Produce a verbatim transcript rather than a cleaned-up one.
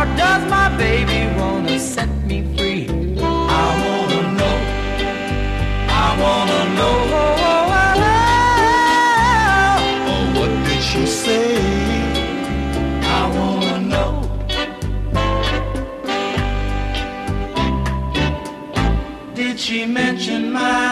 or does my baby wanna set me free? I wanna know, I wanna know. Oh, what did she say? I wanna know. Did she mention my